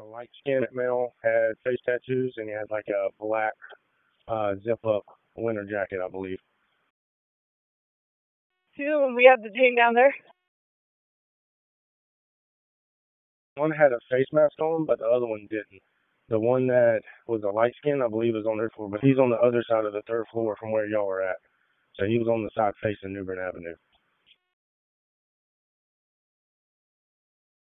light-skinned male, had face tattoos, and he had like a black zip-up winter jacket, I believe. Two, we have the team down there. One had a face mask on, but the other one didn't. The one that was a light skin, I believe, is on their floor, but he's on the other side of the third floor from where y'all are at. So he was on the side facing New Bern Avenue.